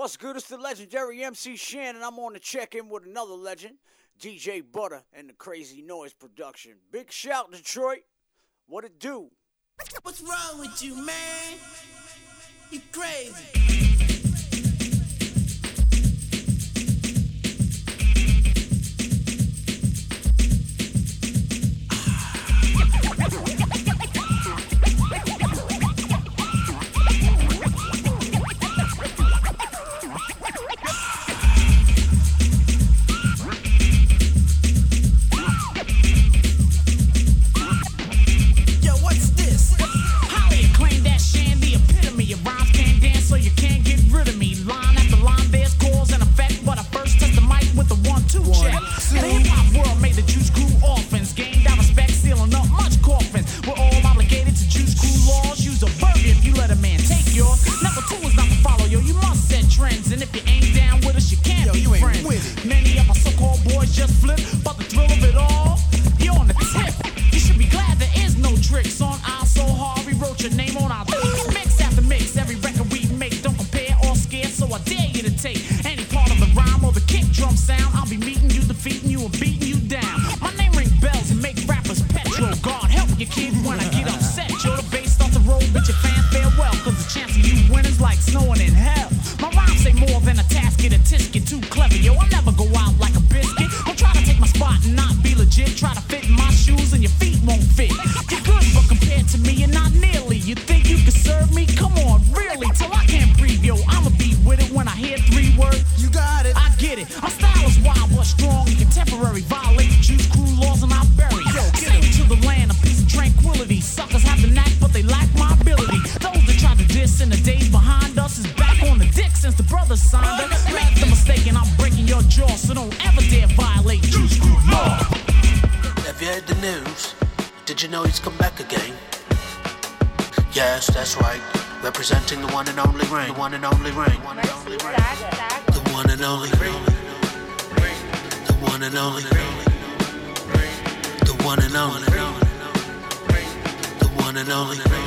What's good? It's the legendary MC Shan, and I'm on to check in with another legend, DJ Butter and the Crazy Noise production. Big shout, Detroit. What it do? What's wrong with you, man? You crazy. Representing the one and only Rain. The one and only Rain. The one and only Rain. The one and only Rain. The one and only Rain. The one and only Rain. The one and only Rain.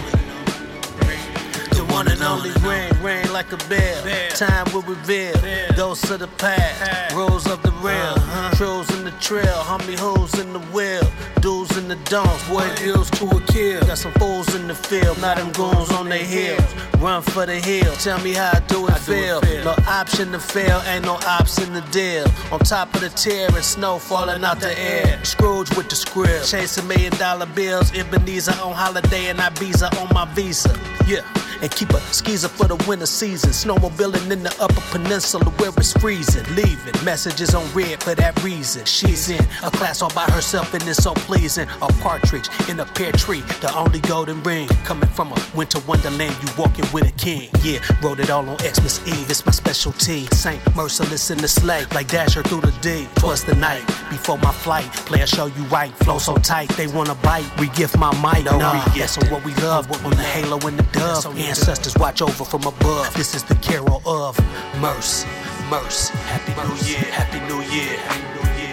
The one and only Rain. Rain like a bell. Time will reveal. Ghosts of the past. Rolls of the real. Trolls in the trail. Homie hoes in the wheel. Dudes in the don'ts. Boy deals to a kill. Got some fools in the field. Now them goons on their heels. Run for the hill. Tell me how I do it feel. No option to fail. Ain't no ops in the deal. On top of the tier and snow falling out the air. Scrooge with the script. Chasing $1 million bills. Ebenezer on holiday and Ibiza on my visa. Yeah. And keep a skeezer for the winter season. Snowmobiling in the upper peninsula where it's freezing. Leaving messages on red for that reason. She's in a class all by herself and it's so pleasing. A partridge in a pear tree, the only golden ring. Coming from a winter wonderland, you walking with a king. Yeah, wrote it all on Xmas Eve, it's my specialty. Saint Merciless in the sleigh, like Dasher through the D. 'Twas the night before my flight. Player show you right, flow so tight. They wanna bite, re-gift my mic. No, that's on what we love, on the halo and the dove. Ancestors watch over from above. This is the carol of mercy, mercy. Happy New Year, Happy New Year, Happy New Year.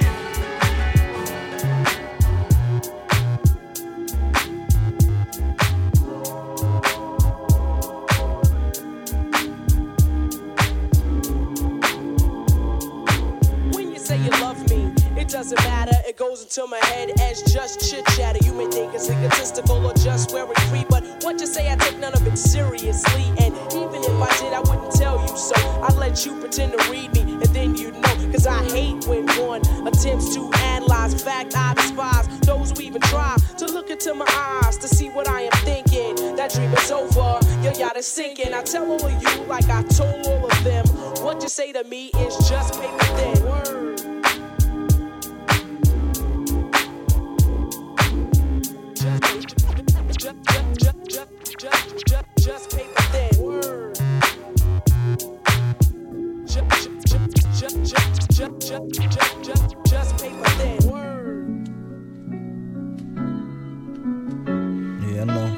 When you say you love me, it doesn't matter, it goes into my head as just chit-chatter. You may think it's egotistical or just wearing free, but what you say, I take none of it seriously. And even if I did, I wouldn't tell you so. I'd let you pretend to read me, and then you'd know. Cause I hate when one attempts to analyze. In fact, I despise those who even try to look into my eyes to see what I am thinking. That dream is over, your yacht is sinking. I tell all of you like I told all of them. What you say to me is just paper thin. Word. Just paper thin. Word. Just paper thin. Word. Yeah, I know.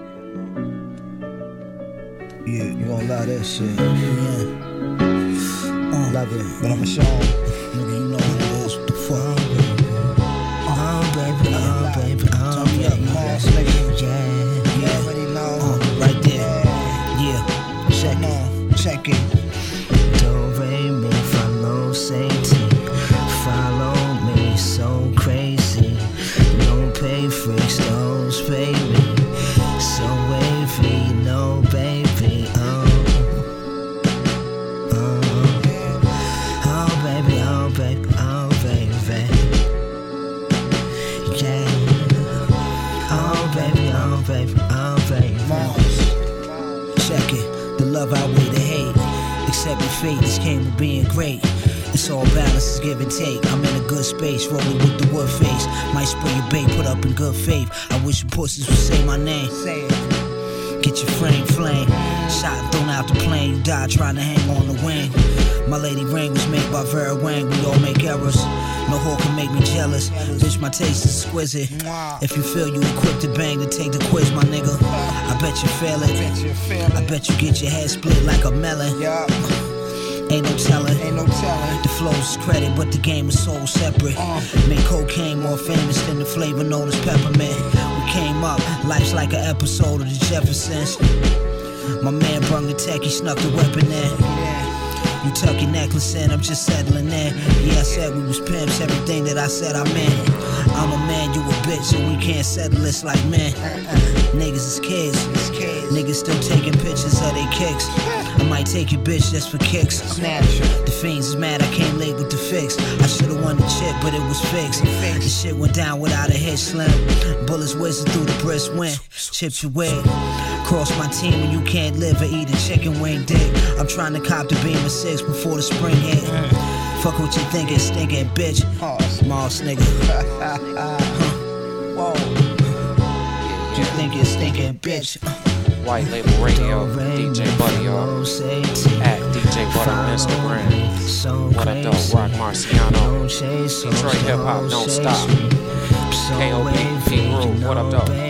Yeah, you gon' lie that shit. Yeah. Love it, but I'ma show 'em. Nigga, you know what it is. What the fuck? Baby, turn me up, man. Yeah, you already know. Right there. Yeah, check it. love outweigh the hate. Accepting fate, this came with being great. It's all balance, it's give and take. I'm in a good space, rolling with the wood face. Might spray your bait, put up in good faith. I wish you pussies would say my name. Say it. Get your frame flame. Shot and thrown out the plane. You died trying to hang on the wing. My lady ring was made by Vera Wang. We all make errors. No whore can make me jealous. Bitch, my taste is exquisite. If you feel you equipped to bang, then take the quiz, my nigga. I bet you fail it. I bet you get your head split like a melon. Ain't no telling. The flow's credit, but the game is so separate. Make cocaine more famous than the flavor known as peppermint. We came up, life's like an episode of the Jeffersons. My man brung the tech, he snuck the weapon in. You tuck your necklace in, I'm just settling in. Yeah, I said we was pimps, everything that I said I meant. I'm a man, you a bitch, so we can't settle this like men. Niggas is kids. Niggas still taking pictures of they kicks. I might take your bitch just for kicks. The fiends is mad I came late with the fix. I should've won the chip, but it was fixed. The shit went down without a hit slim. Bullets whizzing through the brisk wind. Chips your wig. Cross my team when you can't live or eat a chicken wing dick. I'm trying to cop the beam of 6 before the spring hit. Fuck what you thinking, stinking bitch. Moss nigga. Whoa. You think it's stinking bitch. White Label Radio, DJ Buddy, y'all. At DJ Buddy on Instagram. What up, though? Rock Marciano. Detroit Hip Hop, don't stop. KOB, King Groove, what up, though?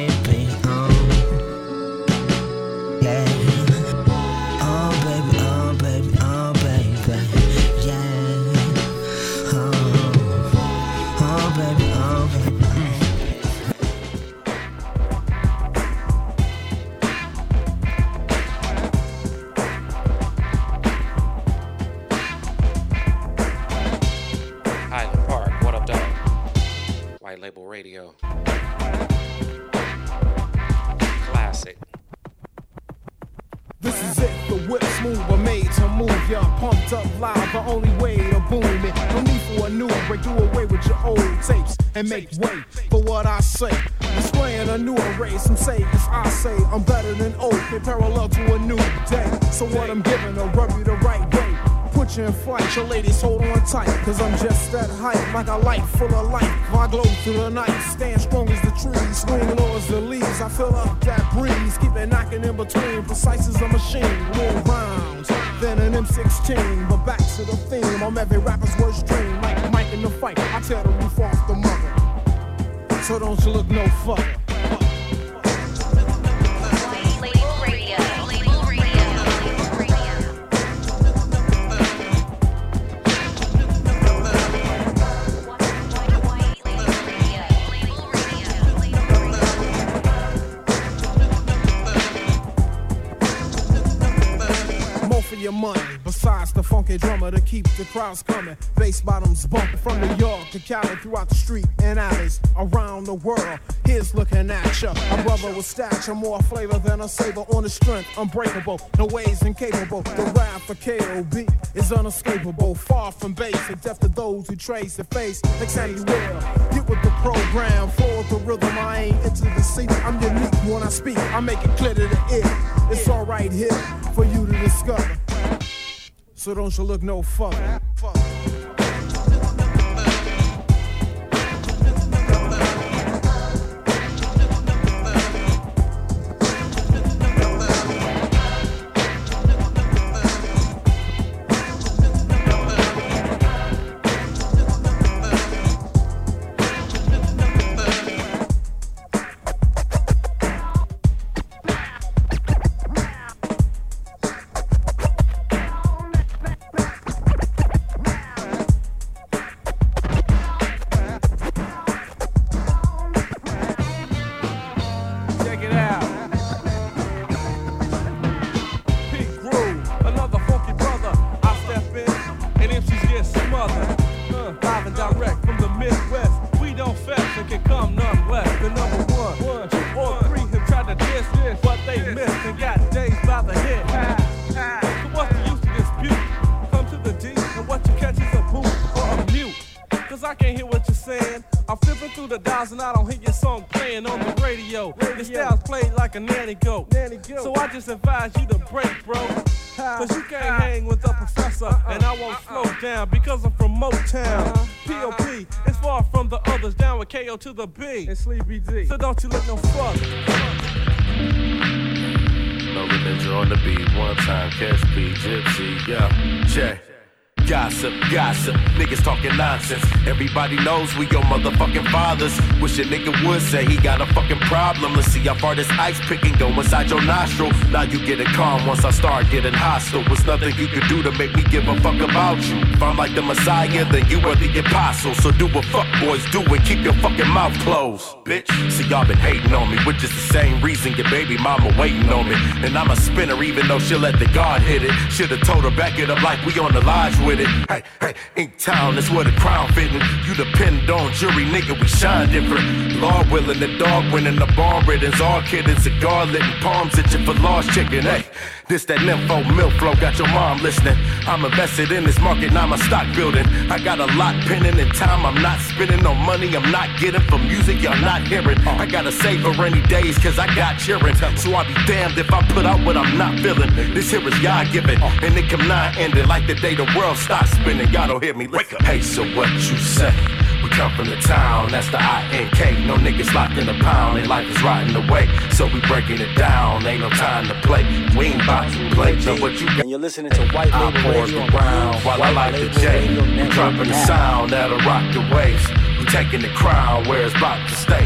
Label Radio. Classic. This is it, the whip smooth, but made to move ya. Pumped up loud, the only way to boom it. No need for a new break, do away with your old tapes and make way for what I say. Displaying a new array, some say as I say, I'm better than old, they parallel to a new day. So what I'm giving, will rub you the right way. Put you in flight, your ladies hold on tight, cause I'm just that hype, like a light full of light. I glow through the night, stand strong as the trees, swing low as the leaves. I fill up that breeze, keep it knocking in between, precise as a machine. More rounds than an M16, but back to the theme. I'm every rapper's worst dream, like Mike in the fight. I tear the roof off the mother, so don't you look no further. Your money, besides the funky drummer to keep the crowds coming. Bass bottoms bumping from New York to Cali, throughout the street and alleys around the world. Here's looking at ya, a brother with stature, more flavor than a saber on the strength, unbreakable, no ways incapable. The rap for KOB is unescapable, far from basic, deaf to those who trace the face. Like Sandy Will, get with the program, flow with the rhythm. I ain't into the seat, I'm unique when I speak. I make it clear to the ear, it's alright here for you to discover. So don't you look no further. I'm flipping through the dials and I don't hear your song playing on the radio. Your style's played like a nanny goat. So I just advise you to break, bro. Cause you can't hang with the professor, and I won't slow down because I'm from Motown. P.O.P. It's far from the others, down with K.O. to the B. And Sleepy D. So don't you let no fuck. No religion on the beat, one time, catch P, Gypsy, yeah, check. Gossip, niggas talking nonsense. Everybody knows we your motherfucking fathers. Wish a nigga would say he got a fucking problem. Let's see how far this ice picking go inside your nostril. Now you getting calm once I start getting hostile. Was nothing you could do to make me give a fuck about you. If I'm like the Messiah, then you are the apostle. So do what fuck boys do and keep your fucking mouth closed, bitch. See, y'all been hating on me, which is the same reason your baby mama waiting on me. And I'm a spinner even though she'll let the guard hit it. Should've told her back it up like we on the lodge with it. Hey, Ink Town is where the crown fitting. You depend on jury, nigga, we shine different. Law willing, the dog winning, the barn riddens, all kidding, cigar lit and palms itching for lost chicken. Hey, this that nympho milk flow, got your mom listening. I'm invested in this market, now my stock building. I got a lot penning in time, I'm not spending no money, I'm not getting for music, y'all not hearing. I gotta save for rainy days, cause I got cheering. So I be damned if I put out what I'm not feeling. This here is y'all giving, and it come not ending like the day the world stops spinning. Y'all don't hear me, listen. Hey, so what you say? We come from the town, that's the I-N-K. No niggas locked in a pound, their life is rotting away. So we breaking it down, ain't no time to play. We ain't about to play, so what you got? And you're listening to White Label Radio. I round while I light the J. Dropping the sound that'll rock the waves. We taking the crown where it's about to stay.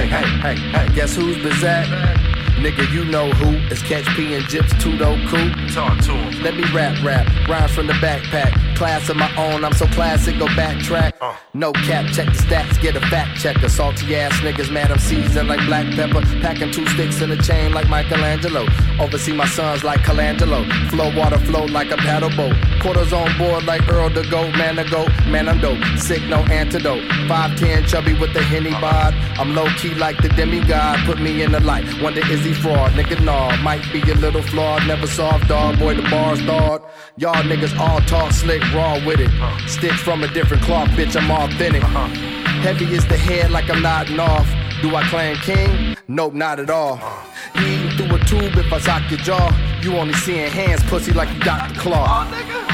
Hey, guess who's Bizak? Nigga, you know who. It's Catch P and Gyps Tudo Cool. Talk to him. Let me rap, rhymes from the backpack. Class of my own, I'm so classic, go backtrack. No cap, check the stats, get a fact checker. Salty ass niggas, mad I'm seasoned like black pepper. Packing 2 sticks in a chain like Michelangelo. Oversee my sons like Colangelo. Flow water flow like a paddle boat. Quarters on board like Earl the Goat. Man I'm dope. Sick, no antidote. 5'10", chubby with the Henny bod. I'm low key like the demigod. Put me in the light. Wonder is he fraud? Nigga, nah. Might be a little flawed. Never soft dog. Boy, the bar's thawed. Y'all niggas all talk slick, raw with it. Stitch from a different cloth, bitch, I'm authentic. Heavy is the head like I'm nodding off. Do I claim king? Nope, not at all. You eating through a tube if I sock your jaw. You only seeing hands, pussy, like you got the claw.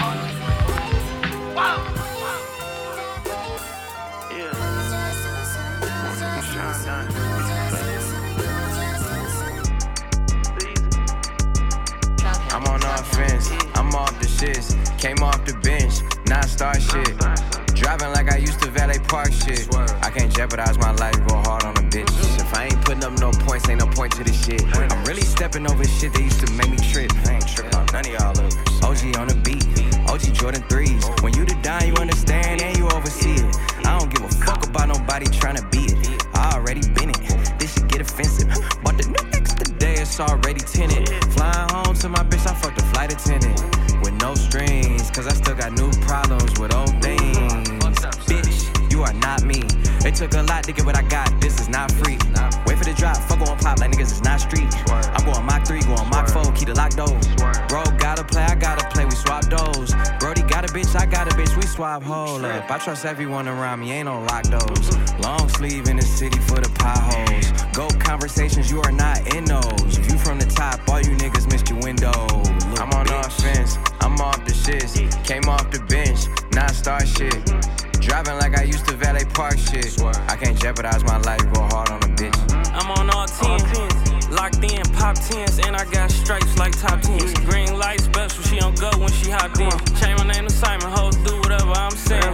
I'm on offense, I'm off the shits. Came off the bench, non-star shit. Driving like I used to valet park shit. I can't jeopardize my life, go hard on a bitch. If I ain't putting up no points, ain't no point to this shit. I'm really stepping over shit that used to make me trip. I ain't tripping on none of y'all others. OG on the beat, OG Jordan 3s. When you the dime, you understand and you oversee it. I don't give a fuck about nobody trying to beat it. I already been it, this shit get offensive. But the new next today, it's already tinted. Flying home to my bitch, I fucked the flight attendant. With no strings, cause I still got new problems with old things. Bitch, you are not me. It took a lot to get what I got, this is not free. Wait for the drop, fuck on pop like niggas is not street. I'm going Mach 3, going Mach 4, keep the lock doors. Bro gotta play, I gotta play, we swap those. Brody got a bitch, I got a bitch, we swap hold up. I trust everyone around me, ain't no lock doors. Long sleeve in the city for the potholes. Go conversations, you are not in those. If you from the top, all you niggas missed your window. I'm on offense, I'm off the shits. Came off the bench, non-star shit. Driving like I used to valet park shit. I can't jeopardize my life, go hard on a bitch. I'm on all 10s, locked in, pop 10s, and I got stripes like top 10s. Green light special, she don't go when she hopped in. Change my name to Simon, hoes do whatever I'm saying.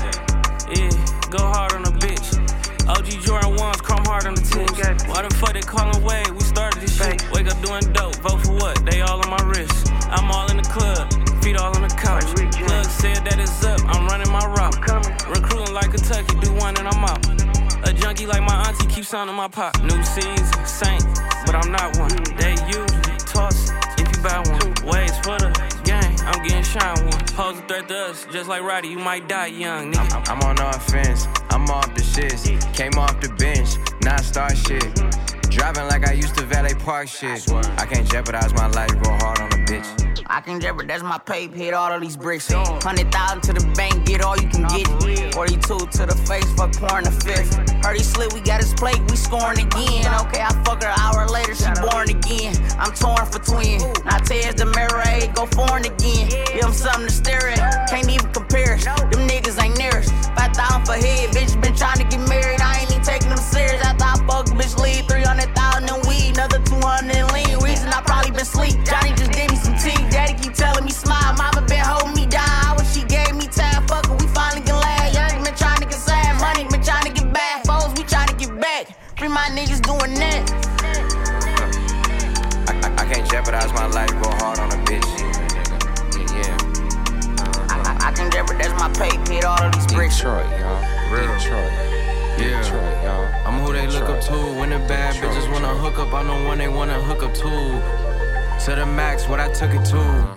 Yeah, go hard on a bitch. OG Jordan 1s, chrome hard on the tips. Why the fuck they callin' Wade? We started this shit. Wake up doing dope, vote for what? They all on my wrist. I'm all in the club, feet all on the couch. Plug said that it's up, I'm running my route. Recruiting like Kentucky, do one and I'm out. A junkie like my auntie keeps sounding my pop. New season, saint, but I'm not one. They usually toss if you buy one. Ways for the gang, I'm getting shine one. Pose a threat to us, just like Roddy, you might die young, nigga. I'm on offense, I'm off the shits. Came off the bench, non-star shit. Driving like I used to valet park shit. I can't jeopardize my life, go hard on a bitch. I can jeopardize my paper, hit all of these bricks. 100,000 to the bank, get all you can get. 42 to the face, fuck pouring the fifth. Heard he slid, we got his plate, we scoring again. Okay, I fuck her an hour later, she born again. I'm torn for twin. Now tears the mirror, hey, go foreign again. Give him something to stare at, can't even compare us. Them niggas ain't near us. 5,000 for head, bitch been trying to get married. I ain't even taking them serious. After I fuck, bitch leave 300,000 in weed, another 200 in lean. Reason I probably been sleep. Johnny just gave me some tea. Daddy keep telling me smile. Mama been holding me down. I wish she gave me time. Fuck her, we finally can laugh. Young been trying to get sad. Money been trying to get back. Foes, we trying to get back. Free my niggas doing that. I can't jeopardize my life, go hard on a bitch. I can jeopardize my pay, hit all of these bricks. Detroit, y'all. Detroit. Yeah. Detroit, y'all. I'm who they look up to. When the bad bitches wanna hook up, I'm the one they wanna hook up to. To the max, what I took it to.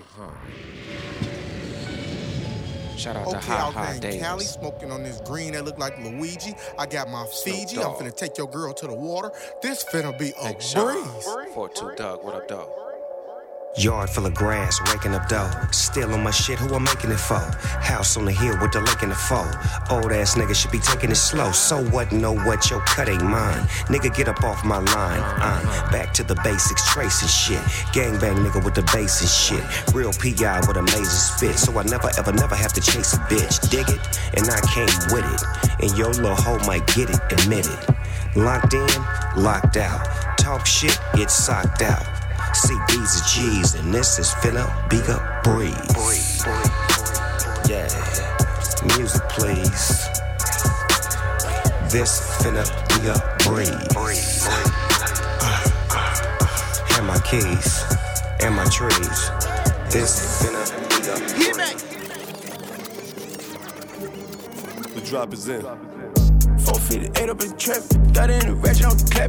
Shout out to High Davis. Cali, smoking on this green that look like Luigi. I got my Fiji. I'm finna take your girl to the water. This finna be a breeze. 4-2 Doug, what up, Doug? Yard full of grass, raking up dough. Still on my shit, who I'm making it for? House on the hill with the lake in the foe. Old ass nigga should be taking it slow. So what, know what, your cut ain't mine. Nigga, get up off my line. Back to the basics, tracing shit. Gangbang nigga with the bass and shit. Real P.I. with amazing spit. So I never have to chase a bitch. Dig it, and I came with it. And your little hoe might get it, admit it. Locked in, locked out. Talk shit, get socked out. See, these are G's, and this is finna be a breeze. Yeah, music please. This finna be a breeze. And my keys, and my trees. This finna be a breeze. The drop is in. 458 up in the trap, got it in the ratchet on the clap.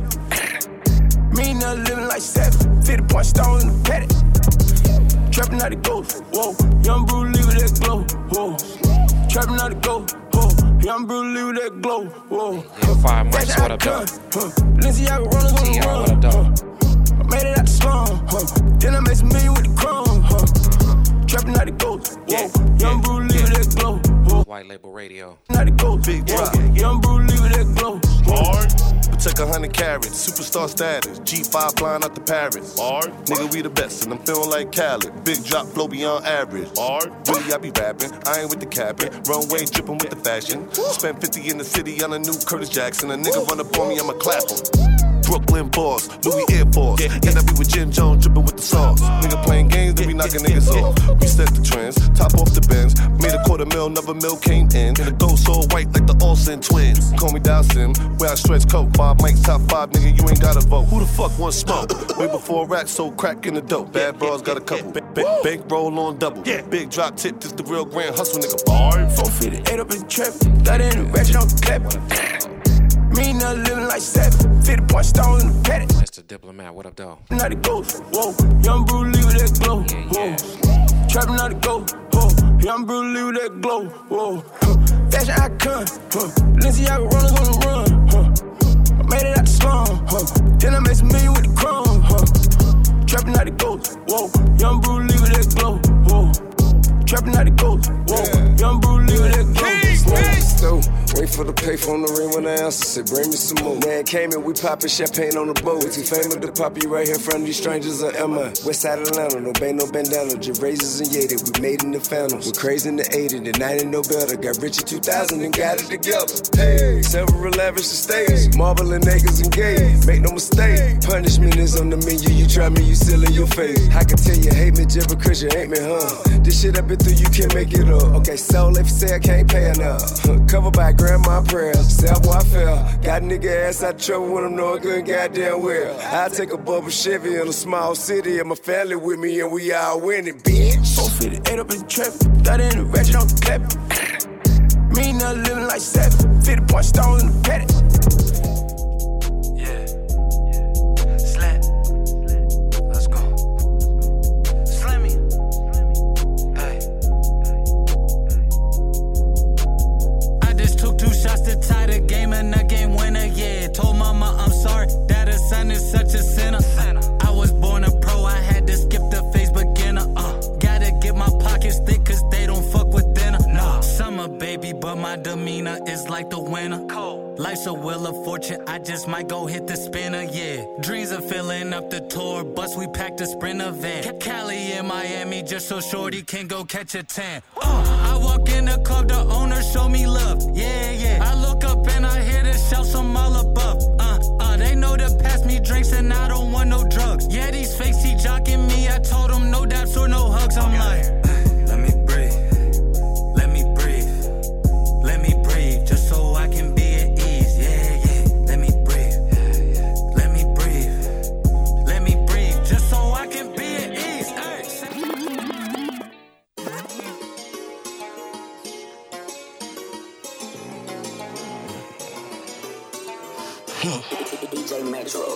Me and her living like 7, 50 point stone in the paddock. Trapping out the ghost, whoa. Young Brew, leave with that glow, whoa. Trapping out the ghost, whoa. Young Brew, leave with that glow, whoa. Yeah, 5 months, what up, Doug? Lindsay, I runners on the run, what up, Doug? I made it out the slum, then I made some million with the chrome, Trapping out the ghost, whoa. Young Brew, leave with that glow, whoa. White Label Radio. Out the ghost, big drop. Young Brew, leave with that glow, hard. Took 100 carats, superstar status. G5 flying out to Paris. Hard. Nigga, we the best, and I'm feeling like Khaled. Big drop, flow beyond average. Hard. Really, I be rapping. I ain't with the capping. Runway dripping with the fashion. Spent 50 in the city on a new Curtis Jackson. A nigga run up on me, I'ma clap him. Brooklyn boss, Louis Air Force. And I be with Jim Jones dripping with the sauce. Nigga playing games, then we knocking niggas off. We set the trends, top off the bins. Made a $250,000, another mil came in. And the ghost all white like the Olsen twins. Call me Dawson, where I stretch coat. 5 mics, top 5, nigga, you ain't gotta vote. Who the fuck wants smoke? Way before rats sold crack in the dope. Bad bras got a couple. Bank roll on double. Big drop tip, this the real grand hustle, nigga. 458 up in the trap, got it in the ratchet on the clap. Me and her living like 7, 50 point stone in the paddock. Mr. Diplomat, what up, though? Out the ghost, whoa. Young Brew, leave with that glow, whoa. Trapping out the ghost, whoa. Young Brew, leave with that glow, whoa. Fashion icon, Lindsay, I runners on the run, I made it out the slum, then I made some million with the chrome, Trapping out the ghost, whoa. Young Brew, leave with that glow, whoa. Trapping out the ghost, whoa. Young Brew, leave with that glow. Wait for the payphone to ring when the answer said, bring me some more. Man came in, we poppin' champagne on the boat. Too famous to pop you right here in front of these strangers of Emma. West side of Atlanta, no bang, no bandana. Just razors and Yeti, we made in the phantoms. We're crazy in the 80s, the 90 no better. Got rich in 2000 and got it together. Hey, several lavish estates, marbling acres and gays. Make no mistake, punishment is on the menu. You try me, you still in your face. I can tell you hate me just because you hate me, huh? This shit I've been through, you can't make it up. Okay, so if you say I can't pay enough. Covered by grandma prayers, self I fell. Got a nigga ass out of trouble when I'm knowing good goddamn well. I take a bubble Chevy in a small city and my family with me and we all winning, bitch. 458 up in the trap, got it in the ratchet on the clap. Me and her living like 7, 50 point stone in the paddock. Shots to tie the game and a game winner, yeah. Told mama I'm sorry that her son is winner is like the winner. Life's a wheel of fortune, I just might go hit the spinner, yeah. Dreams are filling up the tour bus, we packed a Sprinter van. Cali in Miami, just so shorty can go catch a tan. I walk in the club, the owner show me love, yeah, yeah. I look up and I hear the shouts from all above. They know to pass me drinks and I don't want no drugs. Yeah, these fakes keep jocking me, I told them no daps or no hugs. I'm like, let me breathe, let me breathe, let me breathe, just so I can be at ease, yeah, yeah. Let me breathe, let me breathe, let me breathe, just so I can be at ease. DJ Metro.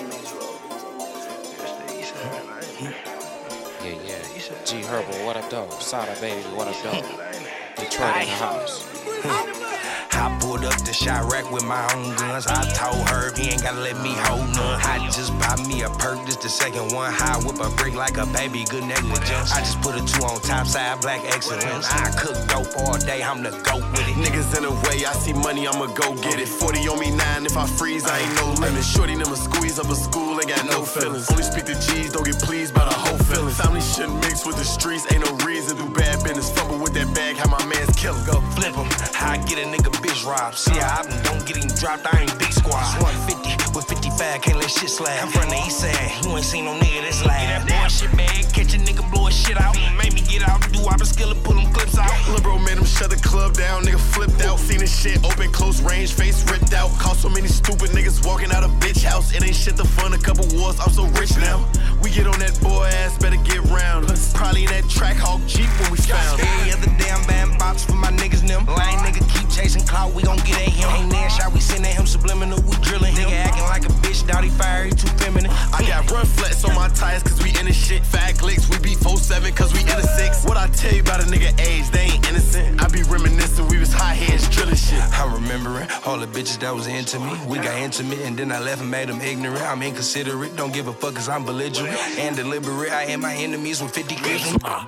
Yeah. G Herbo, what up, though? Sada Baby, what up, though? Detroit in the house. I pulled up to Chirac with my own guns. I told Herb he ain't gotta let me hold none. I just bought me a perk, this the second one. High whip a brick like a baby, good negligence. I just put a 2 on top side, black excellence. I cook dope all day, I'm the goat with it. Niggas in the way, I see money, I'ma go get it. 40 on me 9, if I freeze, I ain't no limit. Shorty never squeeze up a school, ain't got no feelings. Only speak to G's, don't get pleased by the whole feeling. Family shouldn't mix with the streets, ain't no reason. Do bad business, fumble with that bag, how my man's killin'. Go flip him, how I get a nigga bitch robbed. See how I don't get him dropped, I ain't big squad. 150 with 55, can't let shit slide. I'm from the east side, you ain't seen no nigga that's live. Get that boy shit bag, catch a nigga blow his shit out. Make me get out, do wop a skill and pull them clips out. Lil' bro made him shut the club down, nigga flipped out. Seen this shit open, close range, face ripped out. Caught so many stupid niggas walking out of bitch house. It ain't shit to fund a couple wars, I'm so rich now. We get on that boy ass, better get round. Probably in that track hawk Jeep when we found. Every other damn band box for my niggas them. Lame nigga keep chasing clout, we gon' get at him. Ain't there shot, we send at him subliminal, we drilling him. Nigga acting like a bitch, doubt he fire, he too feminine. I got run flats on my tires cause we in this shit. Fat clicks, we beat 4-7 cause we in a 6. What I tell you about a nigga age, they ain't innocent. I be reminiscing, we was high heads drilling shit. I'm remembering all the bitches that was into me. We got intimate and then I left and made them ignorant. I'm inconsiderate, don't give a fuck cause I'm belligerent and deliberate. I hit my enemies with 50 clips. We done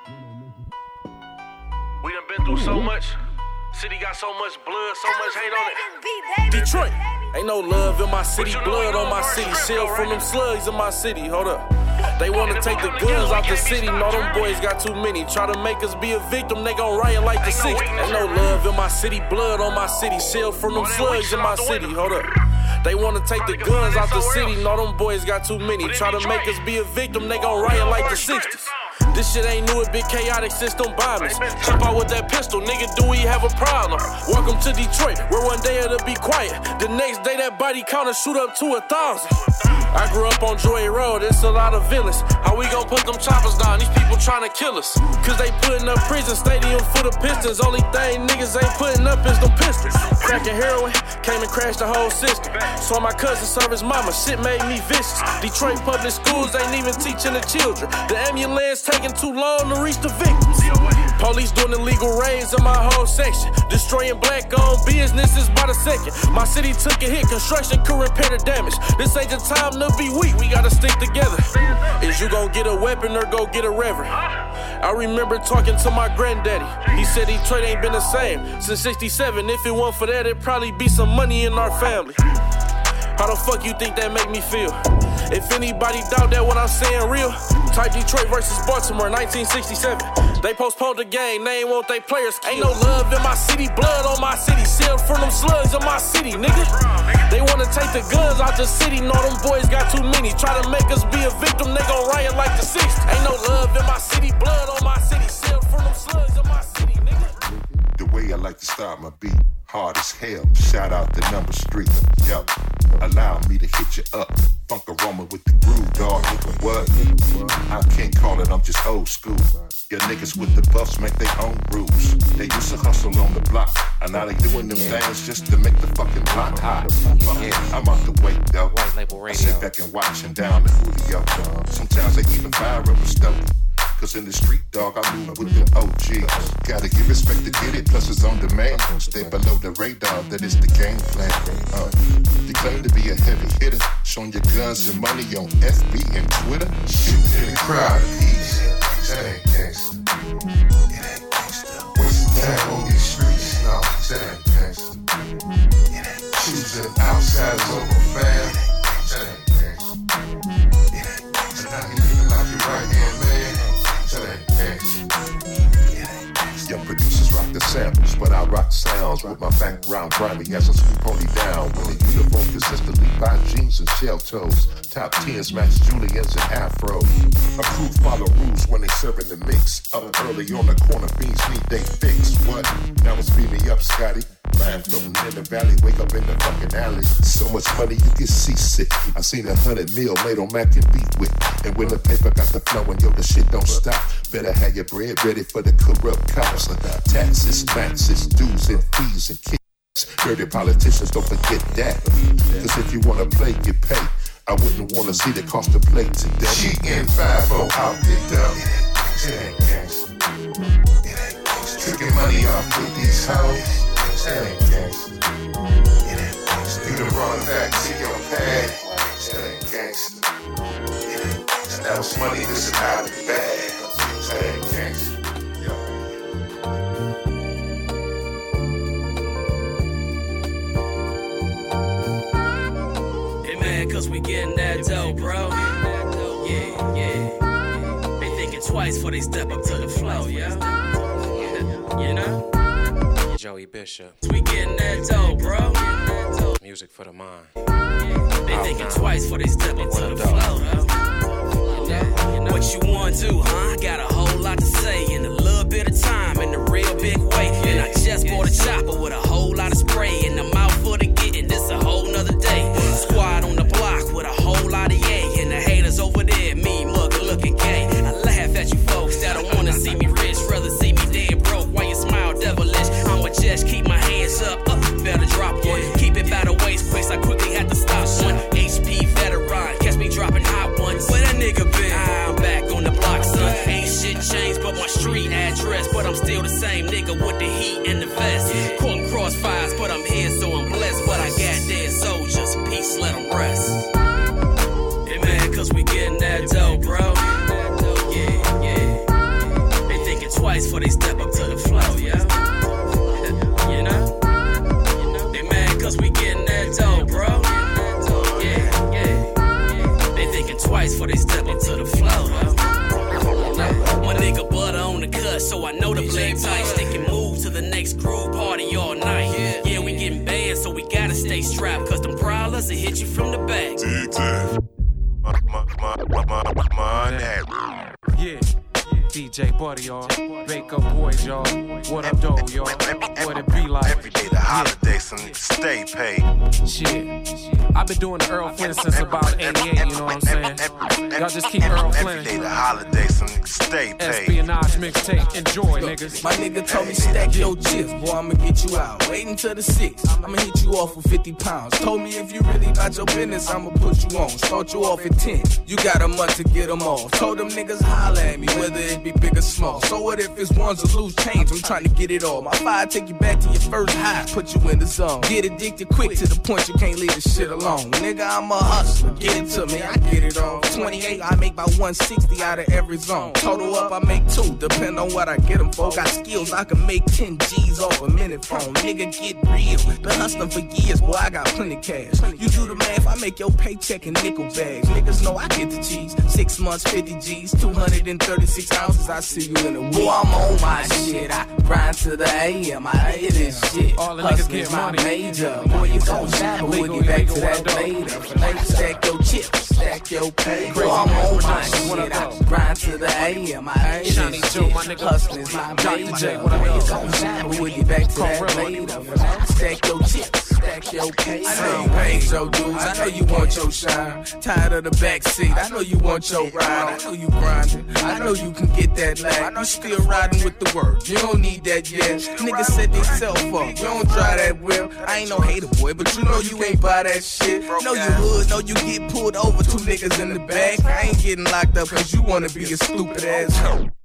been through so much. City got so much blood, so much hate on it. Detroit, ain't no love in my city, blood on my city, shell from them slugs in my city, hold up. They wanna take the guns out the city, no them boys got too many. Try to make us be a victim, they gon' riot like the 60s. Ain't no love in my city, blood on my city, shell from them slugs in my city, hold up. They wanna take the guns out the city, no them boys got too many. Try to make us be a victim, they gon' riot like the 60s. This shit ain't new, it been chaotic since them bombings. Jump out with that pistol, nigga, do we have a problem? Welcome to Detroit, where one day it'll be quiet. The next day that body counter shoot up to 1,000. I grew up on Joy Road, it's a lot of villains. How we gon' put them choppers down? These people tryna kill us. Cause they putting up prison stadium for the Pistons. Only thing niggas ain't putting up is them pistols. Cracking heroin, came and crashed the whole system. Saw my cousin serve his mama, shit made me vicious. Detroit public schools ain't even teaching the children. The ambulance taking too long to reach the victims. Police doing illegal raids in my whole section. Destroying black-owned businesses by the second. My city took a hit, construction could repair the damage. This ain't the time to be weak, we gotta stick together. Is you gon' get a weapon or go get a reverend? I remember talking to my granddaddy. He said Detroit ain't been the same since 67. If it weren't for that, it'd probably be some money in our family. How the fuck you think that make me feel? If anybody doubt that what I'm saying real, type Detroit versus Baltimore, 1967. They postponed the game, they ain't want they players killed. Ain't no love in my city, blood on my city, shell from them slugs in my city, nigga. They wanna take the guns out the city, know them boys got too many. Try to make us be a victim, they gon' riot like the 60s. Ain't no love in my city, blood on my city, shell from them slugs in my city, nigga. The way I like to start my beat, hard as hell. Shout out the number street, yo. Allow me to hit you up. Funk aroma with the groove, dog. What? I can't call it, I'm just old school. Your niggas with the buffs make their own rules. They used to hustle on the block, and now they doing them things just to make the fucking block hot. I'm out the way, though. I sit back and watch and down the Julio. Sometimes they even viral with stuff. Cause in the street, dog, I move with the OGs. Gotta give respect to get it, plus it's on demand. Stay below the radar, that is the game plan. You claim to be a heavy hitter, showing your guns and money on FB and Twitter. Shoot in the crowd, peace. That ain't gangsta. It ain't gangsta. What's that on these streets? No, that ain't gangsta. Eastside is over fast. That ain't gangsta. And now you looking like you right here, man. That ain't gangsta. Young producers rock the samples, but I rock sounds with my background grimy as a sweet pony down. With a uniform consistently by jeans and shell toes. Top 10s match Julians and Afro. A crew follow rules when they serving the mix. Up early on the corner, beans need they fix. What? Now it's beat me up, Scotty. Laugh floating in the valley, wake up in the fucking alley. So much money you get seasick. I seen 100 mil made on Mac and beat with. And when the paper got the flow and yo, the shit don't stop. Better have your bread ready for the corrupt cops. Taxes, taxes, dues and fees and kicks. Dirty politicians, don't forget that. Cause if you wanna play, you pay. I wouldn't wanna see the cost of play today. Cheating 5-0 out the up. It ain't gangsta. It ain't gangsta. Tricking money off with these hoes. It ain't gangsta. It ain't gangsta. You done run back to your pad. It ain't gangsta. It ain't gangsta. That was money, this is out of the bag. It ain't gangsta. Cause we getting that dough, bro. Yeah, yeah. They thinking twice before they step up to the flow, yeah. You know? Joey Bishop. We getting that dough, bro. Music for the mind. They thinking twice before they step up to the flow, though. What you want to do, huh? I got a whole lot to say in a little bit of time in a real big way. And I just bought a chopper with a whole lot of spray in the mouth for the getting. This a whole nother day. Squad on the block with a whole lot of yay. And the haters over there, me mugger looking gay. I laugh at you folks that don't wanna see me rich, rather see me dead broke. Why you smile devilish? I'ma just keep my hands up, better drop one. Keep it by the waist, quick, I quickly had to stop one. HP veteran, catch me dropping hot ones. Where that nigga been? I'm back on the block, son. Ain't shit changed but my street address, but I'm still the same nigga with the heat and the vest. Call them crossfires, but I'm here, so I'm blessed. But I got dead soldiers, peace, let them rest. Hey man, cause we getting that dough, bro. Yeah, yeah. They thinking twice before they step up to the flow, yeah. You know? Hey man, cause we getting that dough, bro. Yeah, yeah. They thinking twice before they step up to the flow, though. My nigga butter on the cut, so I know the blade tight. Stick and move to the next groove party all night. Yeah, we getting banned, so we gotta stay strapped. Cause them prowlers will hit you from the back. Yeah. DJ Buddy, y'all. Baker Boys, y'all. What up, though, y'all? What it be like? Every day the holiday, some niggas stay paid. Shit. I've been doing the Earl Flynn since about 88, you know what I'm saying? Y'all just keep Earl Flynn. Every day the holiday, some niggas stay paid. Espionage mixtape. Enjoy, niggas. My nigga told me stack your chips, boy, I'ma get you out. Wait until the 6, I'ma hit you off with 50 pounds. Told me if you really got your business, I'ma put you on. Start you off at 10, you got a month to get them off. Told them niggas holler at me, whether it be big or small. So what if it's ones or loose change? I'm trying to get it all. My fire take you back to your first high, put you in the zone. Get addicted quick to the point you can't leave the shit alone. Nigga, I'm a hustler, get it to me, I get it on. 28, I make about 160 out of every zone. Total up, I make 2, depend on what I get them for. Got skills, I can make 10 G's off a minute phone. Nigga, get real, been hustling for years, boy, I got plenty cash. You do the math, I make your paycheck in nickel bags. Niggas know I get the cheese, 6 months, 50 G's, 236 ounces, I see you in the week. Boy, I'm on my shit, I grind to the AM, I hit this shit. All the niggas get money. Major, boy, you gon' shine, but we'll get back to that later. Stack your chips, stack your pay. Boy, I'm on my shit, I grind to the AM, I hit this shit. Hustling's my major, boy, you gon' shine, but we'll get back to that later. Stack your chips, stack your pay. I know you paid your dues, I know you want your shine. Tired of the backseat, I know you want your ride. I know you grinding, I know you can get that lag. I know you still riding with the word, you don't need that yet. Niggas set they self up, you don't drive that whip. I ain't no hater boy, but you know you ain't buy that shit. Know you hood, know you get pulled over, 2 niggas in the back. I ain't getting locked up cause you wanna be a stupid ass hoe.